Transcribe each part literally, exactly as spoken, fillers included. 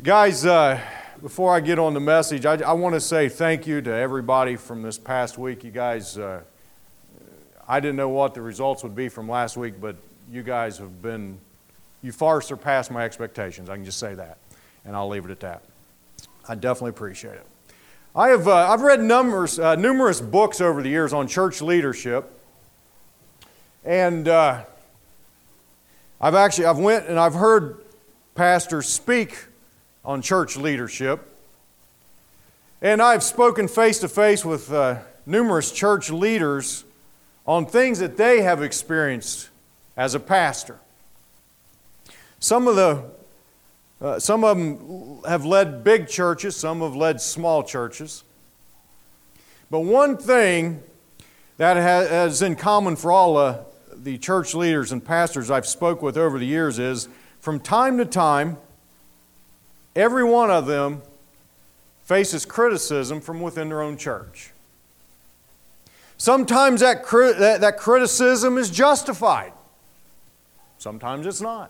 Guys, uh, before I get on the message, I, I want to say thank you to everybody from this past week. You guys, uh, I didn't know what the results would be from last week, but you guys have been, you far surpassed my expectations. I can just say that, and I'll leave it at that. I definitely appreciate it. I have, uh, I've read numerous, uh, numerous books over the years on church leadership, and uh, I've actually, I've went and I've heard pastors speak on church leadership. And I've spoken face-to-face with uh, numerous church leaders on things that they have experienced as a pastor. Some of the, uh, some of them have led big churches, some have led small churches. But one thing that has in common for all uh, the church leaders and pastors I've spoke with over the years is, from time to time, every one of them faces criticism from within their own church. Sometimes that, cri- that, that criticism is justified. Sometimes it's not.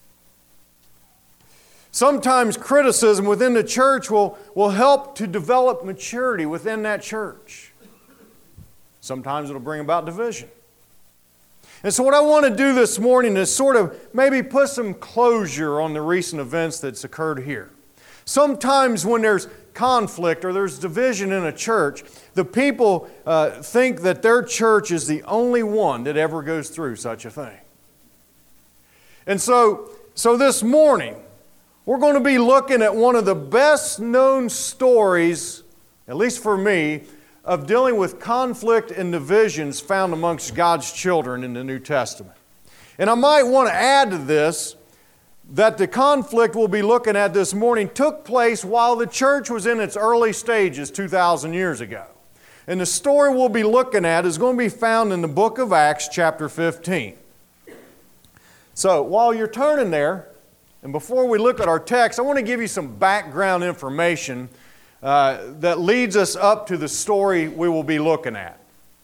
Sometimes criticism within the church will, will help to develop maturity within that church. Sometimes it'll bring about division. And so what I want to do this morning is sort of maybe put some closure on the recent events that's occurred here. Sometimes when there's conflict or there's division in a church, the people uh, think that their church is the only one that ever goes through such a thing. And so, so this morning, we're going to be looking at one of the best known stories, at least for me, of dealing with conflict and divisions found amongst God's children in the New Testament. And I might want to add to this that the conflict we'll be looking at this morning took place while the church was in its early stages two thousand years ago. And the story we'll be looking at is going to be found in the book of Acts chapter fifteen. So while you're turning there, and before we look at our text, I want to give you some background information Uh, that leads us up to the story we will be looking at.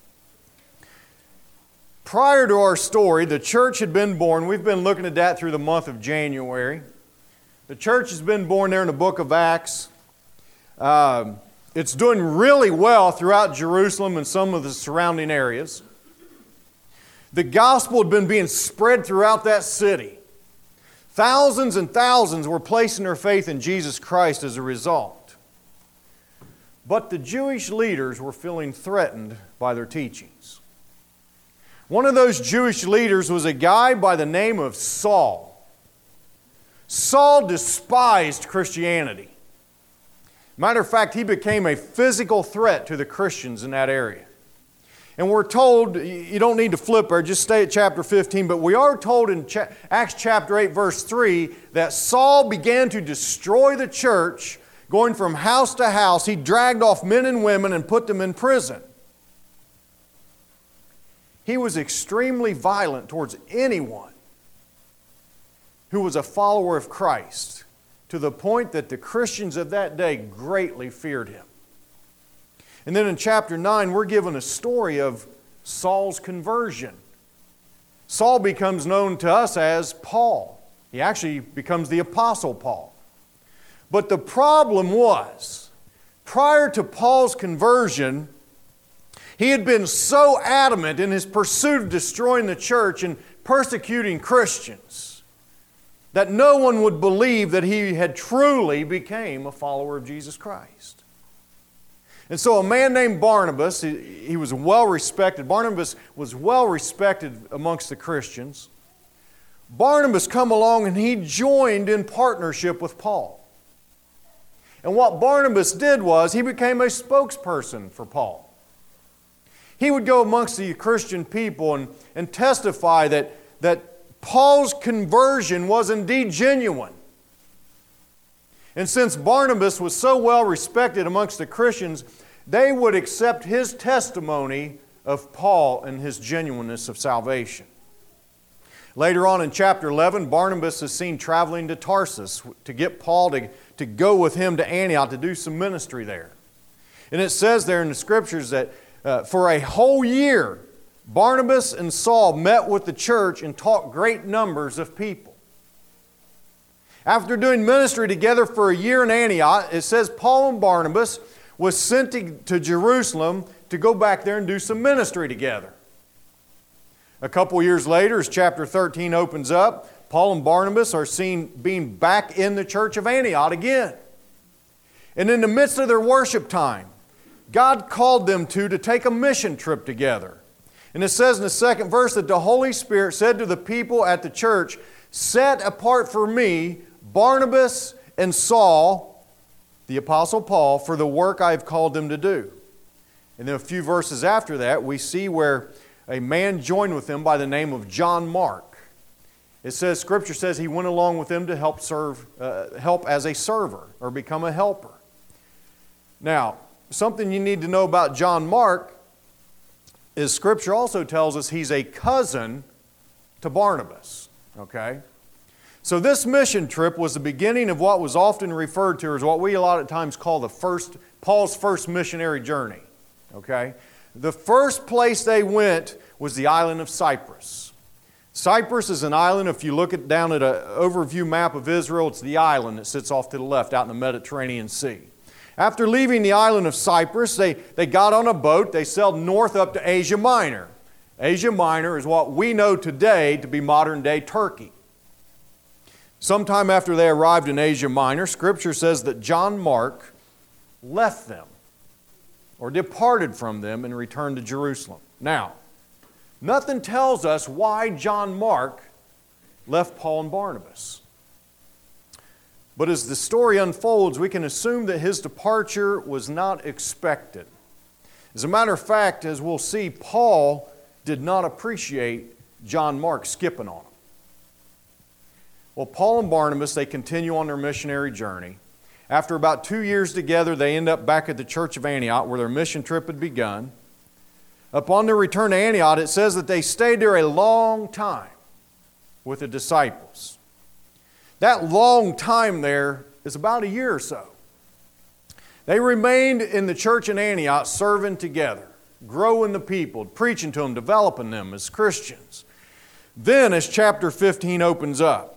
Prior to our story, the church had been born. We've been looking at that through the month of January. The church has been born there in the book of Acts. Um, it's doing really well throughout Jerusalem and some of the surrounding areas. The gospel had been being spread throughout that city. Thousands and thousands were placing their faith in Jesus Christ as a result. But the Jewish leaders were feeling threatened by their teachings. One of those Jewish leaders was a guy by the name of Saul. Saul despised Christianity. Matter of fact, he became a physical threat to the Christians in that area. And we're told, you don't need to flip there, just stay at chapter fifteen, but we are told in Acts chapter eight, verse three, that Saul began to destroy the church. Going from house to house, he dragged off men and women and put them in prison. He was extremely violent towards anyone who was a follower of Christ, to the point that the Christians of that day greatly feared him. And then in chapter nine, we're given a story of Saul's conversion. Saul becomes known to us as Paul. He actually becomes the Apostle Paul. But the problem was, prior to Paul's conversion, he had been so adamant in his pursuit of destroying the church and persecuting Christians that no one would believe that he had truly became a follower of Jesus Christ. And so a man named Barnabas, he, he was well respected. Barnabas was well respected amongst the Christians. Barnabas come along and he joined in partnership with Paul. And what Barnabas did was he became a spokesperson for Paul. He would go amongst the Christian people and, and testify that, that Paul's conversion was indeed genuine. And since Barnabas was so well respected amongst the Christians, they would accept his testimony of Paul and his genuineness of salvation. Later on in chapter eleven, Barnabas is seen traveling to Tarsus to get Paul to, to go with him to Antioch to do some ministry there. And it says there in the Scriptures that uh, for a whole year, Barnabas and Saul met with the church and taught great numbers of people. After doing ministry together for a year in Antioch, it says Paul and Barnabas was sent to, to Jerusalem to go back there and do some ministry together. A couple years later, as chapter thirteen opens up, Paul and Barnabas are seen being back in the church of Antioch again. And in the midst of their worship time, God called them to to take a mission trip together. And it says in the second verse that the Holy Spirit said to the people at the church, "Set apart for me Barnabas and Saul," the Apostle Paul, "for the work I have called them to do." And then a few verses after that, we see where a man joined with them by the name of John Mark. It says, Scripture says he went along with them to help serve, uh, help as a server or become a helper. Now, something you need to know about John Mark is Scripture also tells us he's a cousin to Barnabas. Okay? So this mission trip was the beginning of what was often referred to as what we a lot of times call the first, Paul's first missionary journey. Okay? The first place they went was the island of Cyprus. Cyprus is an island, if you look at, down at an overview map of Israel, it's the island that sits off to the left out in the Mediterranean Sea. After leaving the island of Cyprus, they, they got on a boat, they sailed north up to Asia Minor. Asia Minor is what we know today to be modern-day Turkey. Sometime after they arrived in Asia Minor, Scripture says that John Mark left them or departed from them and returned to Jerusalem. Now, nothing tells us why John Mark left Paul and Barnabas. But as the story unfolds, we can assume that his departure was not expected. As a matter of fact, as we'll see, Paul did not appreciate John Mark skipping on him. Well, Paul and Barnabas, they continue on their missionary journey. After about two years together, they end up back at the church of Antioch where their mission trip had begun. Upon their return to Antioch, it says that they stayed there a long time with the disciples. That long time there is about a year or so. They remained in the church in Antioch serving together, growing the people, preaching to them, developing them as Christians. Then, as chapter fifteen opens up,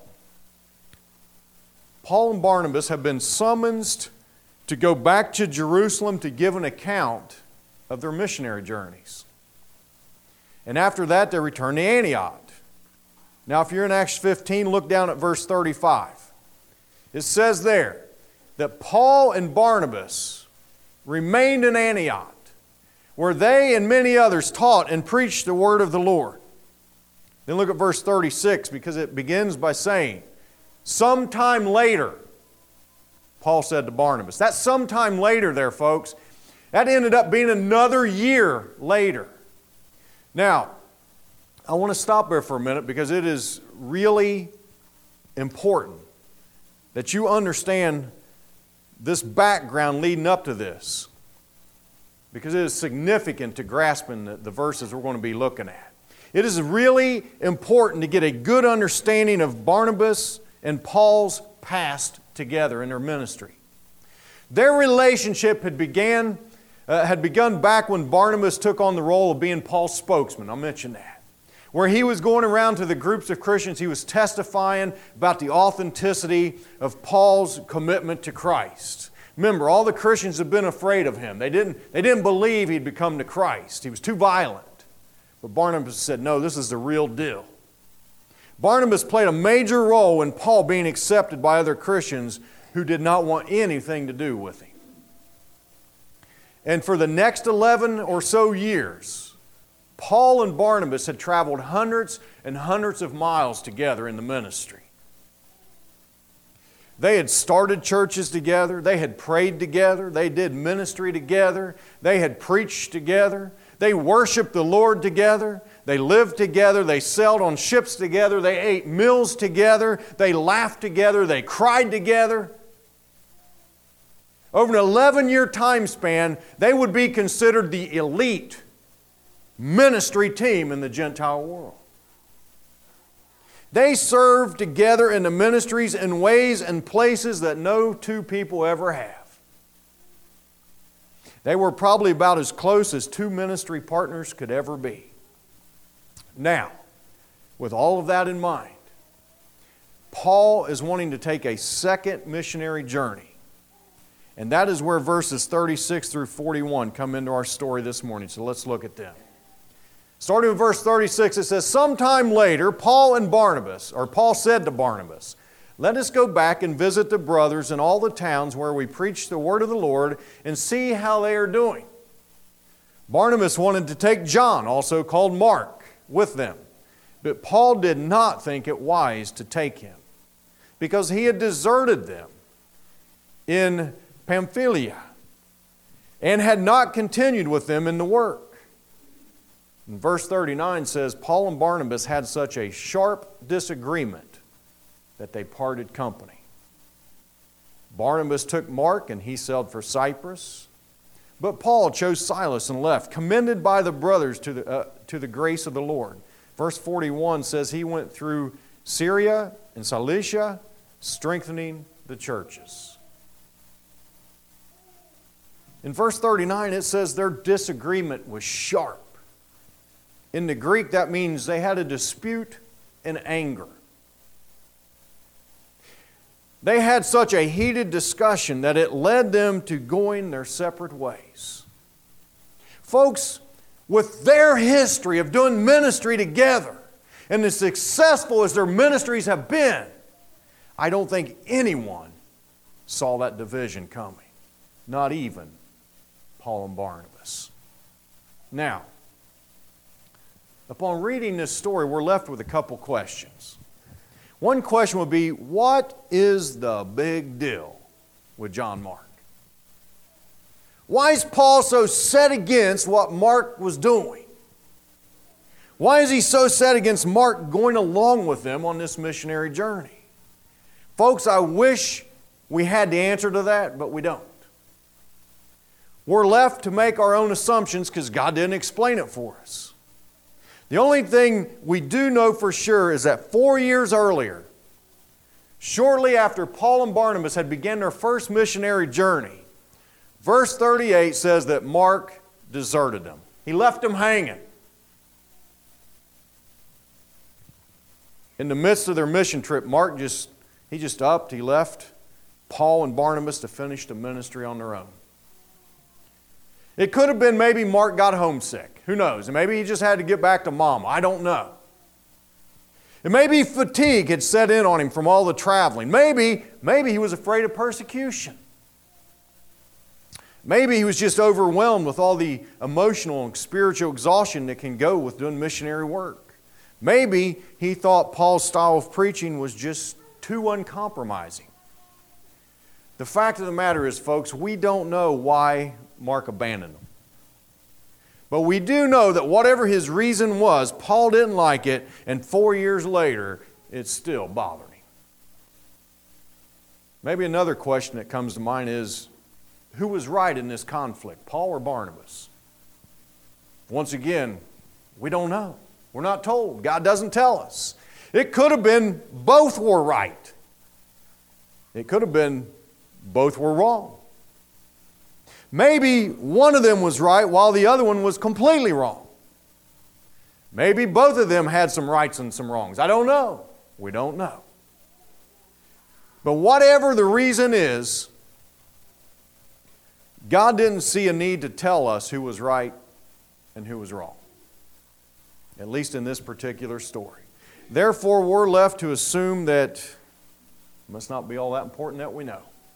Paul and Barnabas have been summoned to go back to Jerusalem to give an account of their missionary journeys. And after that, they return to Antioch. Now, if you're in Acts fifteen, look down at verse thirty-five. It says there that Paul and Barnabas remained in Antioch, where they and many others taught and preached the word of the Lord. Then look at verse thirty-six, because it begins by saying, "Sometime later," Paul said to Barnabas. That sometime later there, folks, that ended up being another year later. Now, I want to stop there for a minute because it is really important that you understand this background leading up to this, because it is significant to grasping the, the verses we're going to be looking at. It is really important to get a good understanding of Barnabas and Paul's past together in their ministry. Their relationship had began, uh, had begun back when Barnabas took on the role of being Paul's spokesman. I'll mention that. Where he was going around to the groups of Christians, he was testifying about the authenticity of Paul's commitment to Christ. Remember, all the Christians had been afraid of him. They didn't, they didn't believe he'd become to Christ. He was too violent. But Barnabas said, no, this is the real deal. Barnabas played a major role in Paul being accepted by other Christians who did not want anything to do with him. And for the next eleven or so years, Paul and Barnabas had traveled hundreds and hundreds of miles together in the ministry. They had started churches together. They had prayed together. They did ministry together. They had preached together. They worshiped the Lord together. They lived together. They sailed on ships together. They ate meals together. They laughed together. They cried together. Over an eleven-year time span, they would be considered the elite ministry team in the Gentile world. They served together in the ministries in ways and places that no two people ever have. They were probably about as close as two ministry partners could ever be. Now, with all of that in mind, Paul is wanting to take a second missionary journey. And that is where verses thirty-six through forty-one come into our story this morning. So let's look at them. Starting with verse thirty-six, it says, "Sometime later, Paul and Barnabas, or Paul said to Barnabas, 'Let us go back and visit the brothers in all the towns where we preach the word of the Lord and see how they are doing.' Barnabas wanted to take John, also called Mark, with them. But Paul did not think it wise to take him, because he had deserted them in Pamphylia and had not continued with them in the work." And verse thirty-nine says, "Paul and Barnabas had such a sharp disagreement that they parted company. Barnabas took Mark and he sailed for Cyprus. But Paul chose Silas and left, commended by the brothers to the, uh, to the grace of the Lord." Verse forty-one says he went through Syria and Cilicia, strengthening the churches. In verse thirty-nine it says their disagreement was sharp. In the Greek that means they had a dispute in anger. They had such a heated discussion that it led them to going their separate ways. Folks, with their history of doing ministry together, and as successful as their ministries have been, I don't think anyone saw that division coming. Not even Paul and Barnabas. Now, upon reading this story, we're left with a couple questions. One question would be, what is the big deal with John Mark? Why is Paul so set against what Mark was doing? Why is he so set against Mark going along with them on this missionary journey? Folks, I wish we had the answer to that, but we don't. We're left to make our own assumptions because God didn't explain it for us. The only thing we do know for sure is that four years earlier, shortly after Paul and Barnabas had begun their first missionary journey, verse thirty-eight says that Mark deserted them. He left them hanging. In the midst of their mission trip, Mark just, he just upped, he left Paul and Barnabas to finish the ministry on their own. It could have been maybe Mark got homesick. Who knows? And maybe he just had to get back to Mama. I don't know. And maybe fatigue had set in on him from all the traveling. Maybe, maybe he was afraid of persecution. Maybe he was just overwhelmed with all the emotional and spiritual exhaustion that can go with doing missionary work. Maybe he thought Paul's style of preaching was just too uncompromising. The fact of the matter is, folks, we don't know why Mark abandoned them. But we do know that whatever his reason was, Paul didn't like it, and four years later, it still bothered him. Maybe another question that comes to mind is, who was right in this conflict, Paul or Barnabas? Once again, we don't know. We're not told. God doesn't tell us. It could have been both were right. It could have been both were wrong. Maybe one of them was right while the other one was completely wrong. Maybe both of them had some rights and some wrongs. I don't know. We don't know. But whatever the reason is, God didn't see a need to tell us who was right and who was wrong. At least in this particular story. Therefore, we're left to assume that it must not be all that important that we know.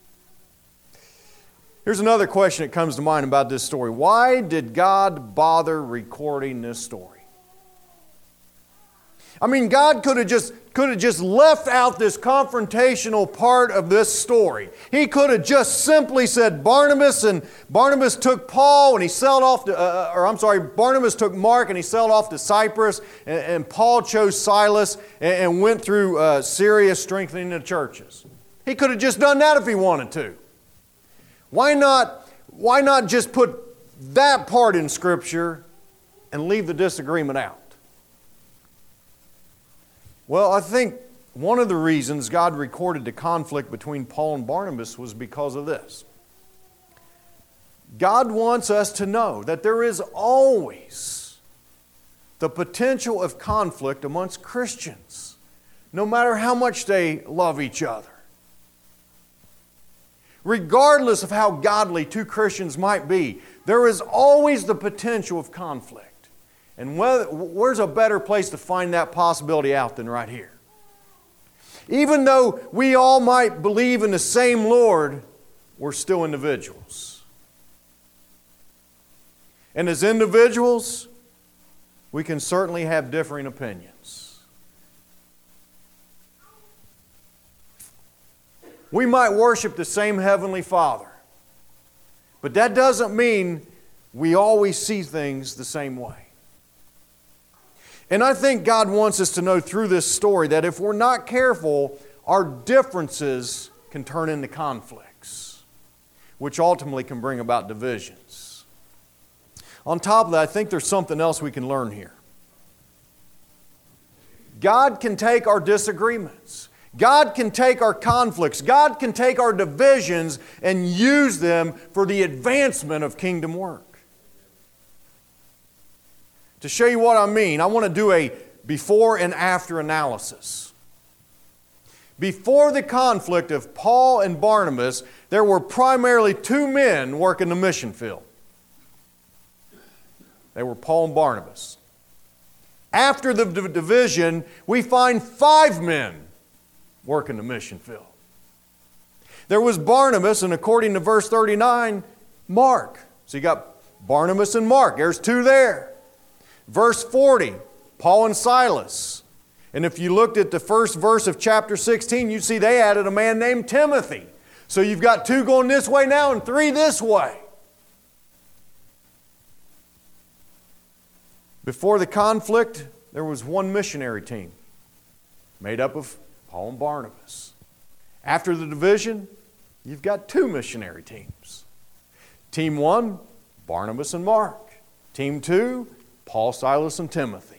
Here's another question that comes to mind about this story. Why did God bother recording this story? I mean, God could have just could have just left out this confrontational part of this story. He could have just simply said Barnabas and Barnabas took Paul and he sailed off to, uh, or I'm sorry, Barnabas took Mark and he sailed off to Cyprus, and, and Paul chose Silas and, and went through uh, Syria strengthening the churches. He could have just done that if he wanted to. Why not, why not just put that part in Scripture and leave the disagreement out? Well, I think one of the reasons God recorded the conflict between Paul and Barnabas was because of this. God wants us to know that there is always the potential of conflict amongst Christians. no matter how much they love each other. Regardless of how godly two Christians might be, there is always the potential of conflict. And whether, where's a better place to find that possibility out than right here? Even though we all might believe in the same Lord, we're still individuals. And as individuals, we can certainly have differing opinions. We might worship the same Heavenly Father, but that doesn't mean we always see things the same way. And I think God wants us to know through this story that if we're not careful, our differences can turn into conflicts, which ultimately can bring about divisions. On top of that, I think there's something else we can learn here. God can take our disagreements. God can take our conflicts. God can take our divisions and use them for the advancement of kingdom work. To show you what I mean, I want to do a before and after analysis. Before the conflict of Paul and Barnabas, there were primarily two men working the mission field. They were Paul and Barnabas. After the d- division, we find five men working the mission field. There was Barnabas, and according to verse thirty-nine, Mark. So you got Barnabas and Mark. There's two there. Verse forty, Paul and Silas. And if you looked at the first verse of chapter sixteen, you'd see they added a man named Timothy. So you've got two going this way now and three this way. Before the conflict, there was one missionary team made up of Paul and Barnabas. After the division, you've got two missionary teams. Team one, Barnabas and Mark. Team two, Paul, Silas, and Timothy.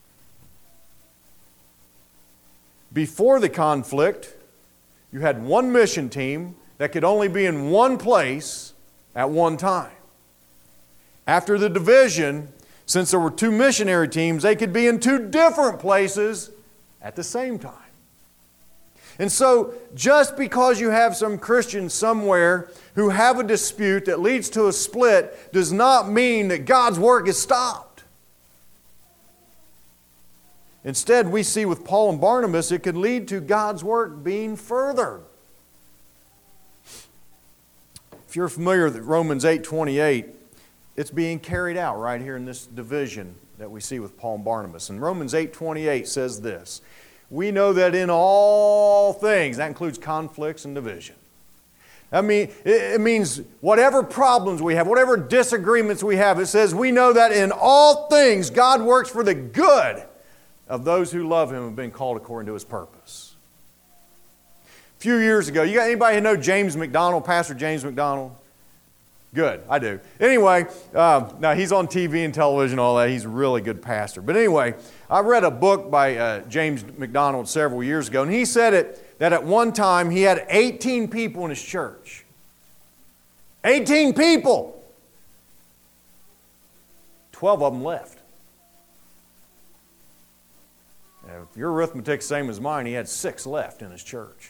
Before the conflict, you had one mission team that could only be in one place at one time. After the division, since there were two missionary teams, they could be in two different places at the same time. And so, just because you have some Christians somewhere who have a dispute that leads to a split does not mean that God's work is stopped. Instead, we see with Paul and Barnabas, it could lead to God's work being furthered. If you're familiar with Romans eight twenty-eight, it's being carried out right here in this division that we see with Paul and Barnabas. And Romans eight twenty-eight says this: we know that in all things, that includes conflicts and division. I mean, it means whatever problems we have, whatever disagreements we have, it says we know that in all things God works for the good of those who love Him and have been called according to His purpose. A few years ago, you got anybody who know James McDonald, Pastor James McDonald? Good, I do. Anyway, uh, now he's on T V and television and all that. He's a really good pastor. But anyway, I read a book by uh, James McDonald several years ago, and he said it that at one time he had eighteen people in his church. eighteen people! twelve of them left. Now, if your arithmetic's the same as mine, he had six left in his church.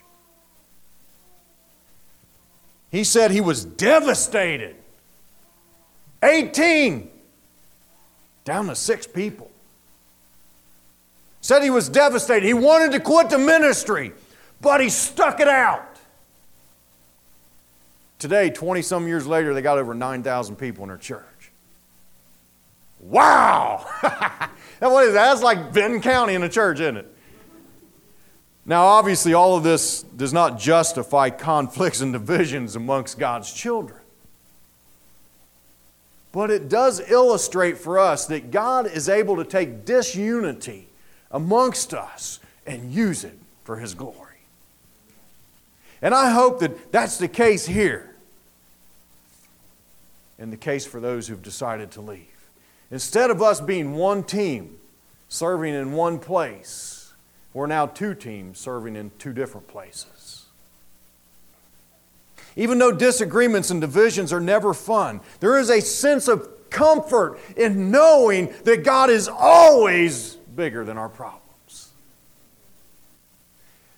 He said he was devastated. eighteen down to six people. Said he was devastated. He wanted to quit the ministry, but he stuck it out. Today, twenty-some years later, they got over nine thousand people in their church. Wow! What is that? That's like Benton County in a church, isn't it? Now, obviously, all of this does not justify conflicts and divisions amongst God's children. But it does illustrate for us that God is able to take disunity amongst us and use it for His glory. And I hope that that's the case here, and the case for those who've decided to leave. Instead of us being one team serving in one place, we're now two teams serving in two different places. Even though disagreements and divisions are never fun, there is a sense of comfort in knowing that God is always bigger than our problems.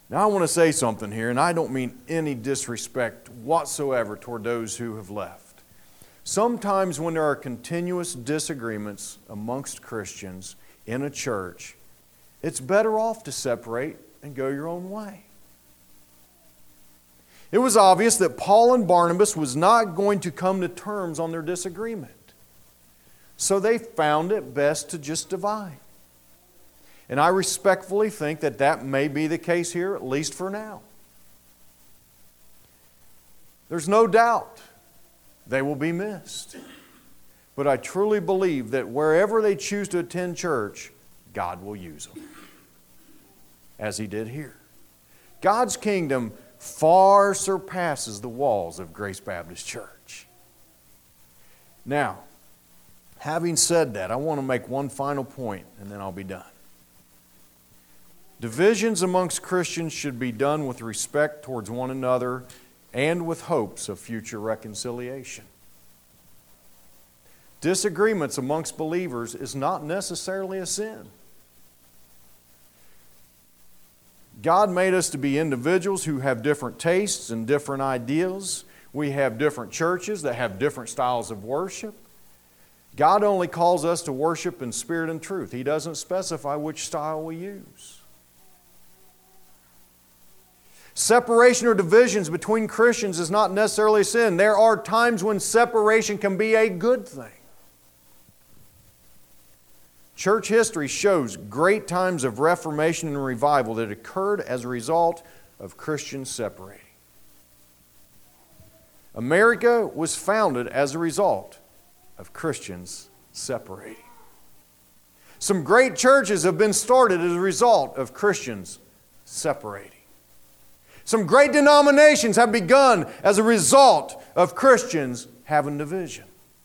Now I want to say something here, and I don't mean any disrespect whatsoever toward those who have left. Sometimes when there are continuous disagreements amongst Christians in a church, it's better off to separate and go your own way. It was obvious that Paul and Barnabas was not going to come to terms on their disagreement. So they found it best to just divide. And I respectfully think that that may be the case here, at least for now. There's no doubt they will be missed. But I truly believe that wherever they choose to attend church, God will use them, as He did here. God's kingdom far surpasses the walls of Grace Baptist Church. Now, having said that, I want to make one final point, and then I'll be done. Divisions amongst Christians should be done with respect towards one another and with hopes of future reconciliation. Disagreements amongst believers is not necessarily a sin. God made us to be individuals who have different tastes and different ideals. We have different churches that have different styles of worship. God only calls us to worship in spirit and truth. He doesn't specify which style we use. Separation or divisions between Christians is not necessarily a sin. There are times when separation can be a good thing. Church history shows great times of reformation and revival that occurred as a result of Christians separating. America was founded as a result of Christians separating. Some great churches have been started as a result of Christians separating. Some great denominations have begun as a result of Christians having division.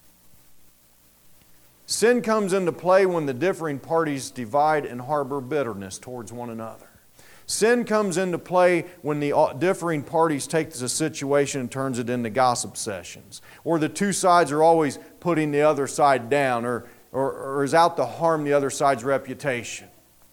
Sin comes into play when the differing parties divide and harbor bitterness towards one another. Sin comes into play when the differing parties take the situation and turns it into gossip sessions, or the two sides are always putting the other side down, or, or, or is out to harm the other side's reputation.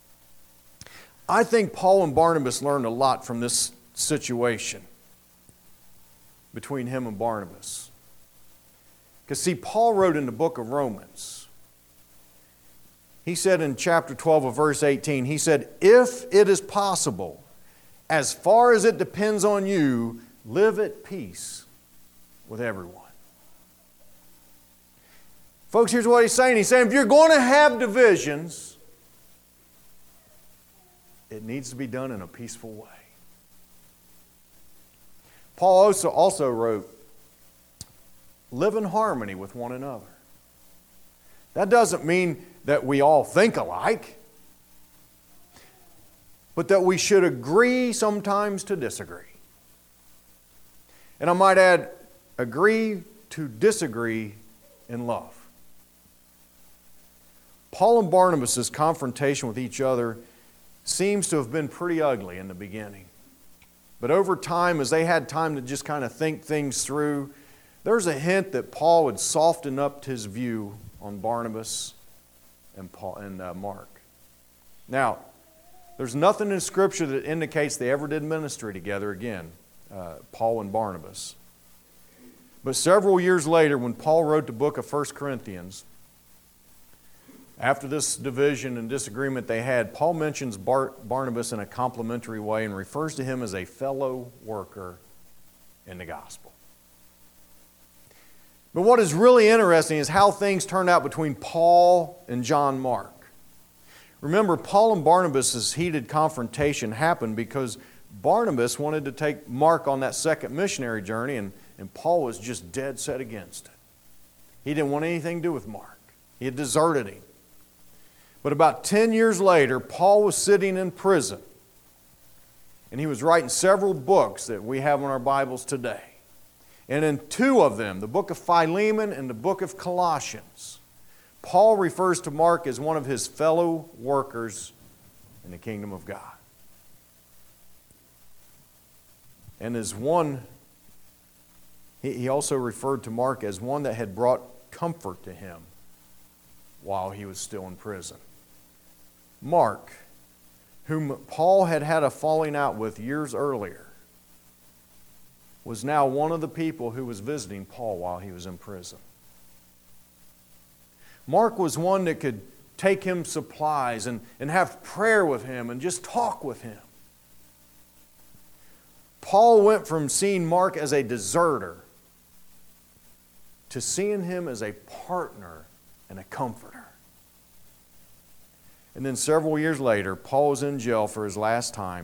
I think Paul and Barnabas learned a lot from this situation between him and Barnabas. Because see, Paul wrote in the book of Romans, he said in chapter twelve of verse eighteen, he said, if it is possible, as far as it depends on you, live at peace with everyone. Folks, here's what he's saying. He's saying if you're going to have divisions, it needs to be done in a peaceful way. Paul also, also wrote, live in harmony with one another. That doesn't mean that we all think alike, but that we should agree sometimes to disagree. And I might add, agree to disagree in love. Paul and Barnabas' confrontation with each other seems to have been pretty ugly in the beginning. But over time, as they had time to just kind of think things through, there's a hint that Paul would soften up his view on Barnabas and, Paul, and uh, Mark. Now, there's nothing in Scripture that indicates they ever did ministry together again, uh, Paul and Barnabas. But several years later, when Paul wrote the book of First Corinthians, after this division and disagreement they had, Paul mentions Bar- Barnabas in a complimentary way and refers to him as a fellow worker in the gospel. But what is really interesting is how things turned out between Paul and John Mark. Remember, Paul and Barnabas' heated confrontation happened because Barnabas wanted to take Mark on that second missionary journey, and, and Paul was just dead set against it. He didn't want anything to do with Mark. He had deserted him. But about ten years later, Paul was sitting in prison, and he was writing several books that we have in our Bibles today. And in two of them, the book of Philemon and the book of Colossians, Paul refers to Mark as one of his fellow workers in the kingdom of God. And as one, he also referred to Mark as one that had brought comfort to him while he was still in prison. Mark, whom Paul had had a falling out with years earlier, was now one of the people who was visiting Paul while he was in prison. Mark was one that could take him supplies and, and have prayer with him and just talk with him. Paul went from seeing Mark as a deserter to seeing him as a partner and a comforter. And then several years later, Paul was in jail for his last time,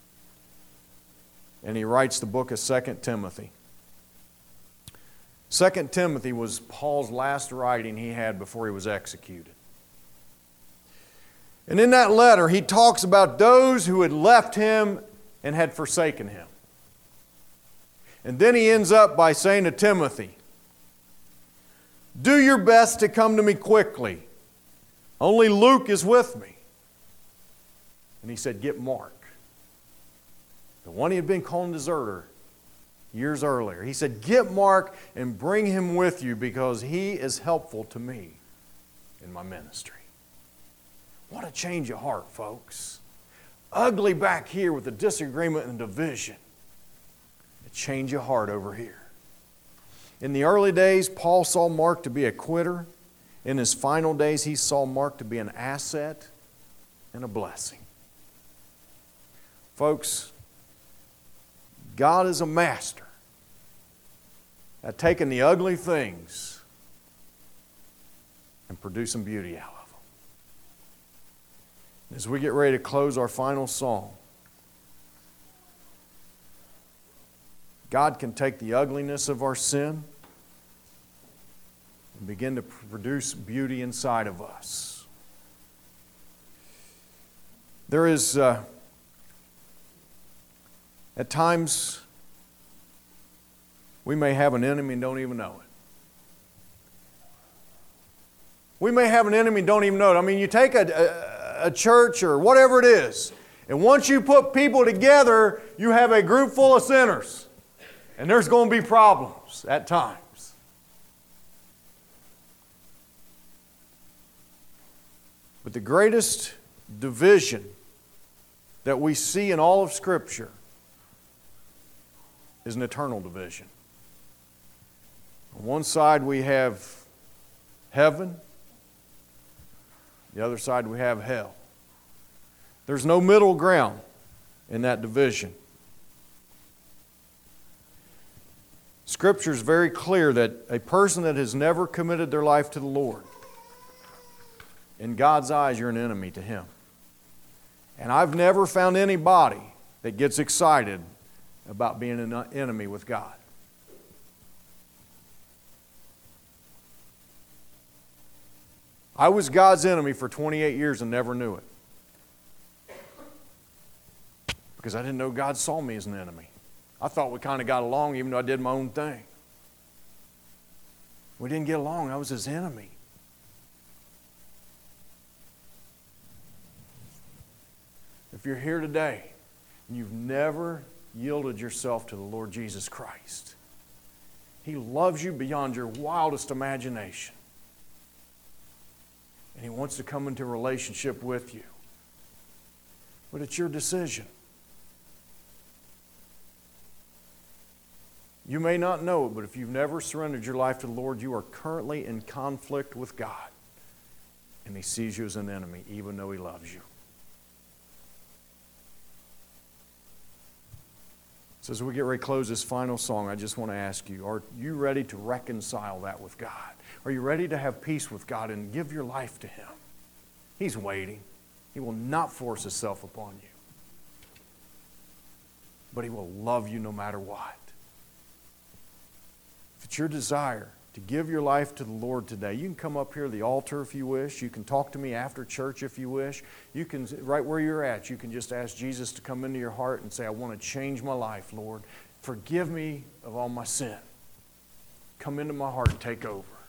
and he writes the book of Second Timothy. Second Timothy was Paul's last writing he had before he was executed. And in that letter, he talks about those who had left him and had forsaken him. And then he ends up by saying to Timothy, "Do your best to come to me quickly. Only Luke is with me." And he said, "Get Mark." The one he had been called a deserter years earlier. He said, "Get Mark and bring him with you because he is helpful to me in my ministry." What a change of heart, folks. Ugly back here with the disagreement and division. A change of heart over here. In the early days, Paul saw Mark to be a quitter. In his final days, he saw Mark to be an asset and a blessing. Folks, God is a master at taking the ugly things and producing beauty out of them. As we get ready to close our final song, God can take the ugliness of our sin and begin to produce beauty inside of us. There is, uh, at times, we may have an enemy and don't even know it. We may have an enemy and don't even know it. I mean, you take a, a a church or whatever it is, and once you put people together, you have a group full of sinners. And there's going to be problems at times. But the greatest division that we see in all of Scripture is an eternal division. On one side we have heaven. The other side we have hell. There's no middle ground in that division. Scripture is very clear that a person that has never committed their life to the Lord, in God's eyes, you're an enemy to Him. And I've never found anybody that gets excited about being an enemy with God. I was God's enemy for twenty-eight years and never knew it. Because I didn't know God saw me as an enemy. I thought we kind of got along even though I did my own thing. We didn't get along. I was His enemy. If you're here today and you've never yielded yourself to the Lord Jesus Christ, He loves you beyond your wildest imagination. And He wants to come into a relationship with you. But it's your decision. You may not know it, but if you've never surrendered your life to the Lord, you are currently in conflict with God. And He sees you as an enemy, even though He loves you. So as we get ready to close this final song, I just want to ask you, are you ready to reconcile that with God? Are you ready to have peace with God and give your life to Him? He's waiting. He will not force Himself upon you. But He will love you no matter what. If it's your desire to give your life to the Lord today, you can come up here to the altar if you wish. You can talk to me after church if you wish. You can, right where you're at, you can just ask Jesus to come into your heart and say, I want to change my life, Lord. Forgive me of all my sin. Come into my heart and take over.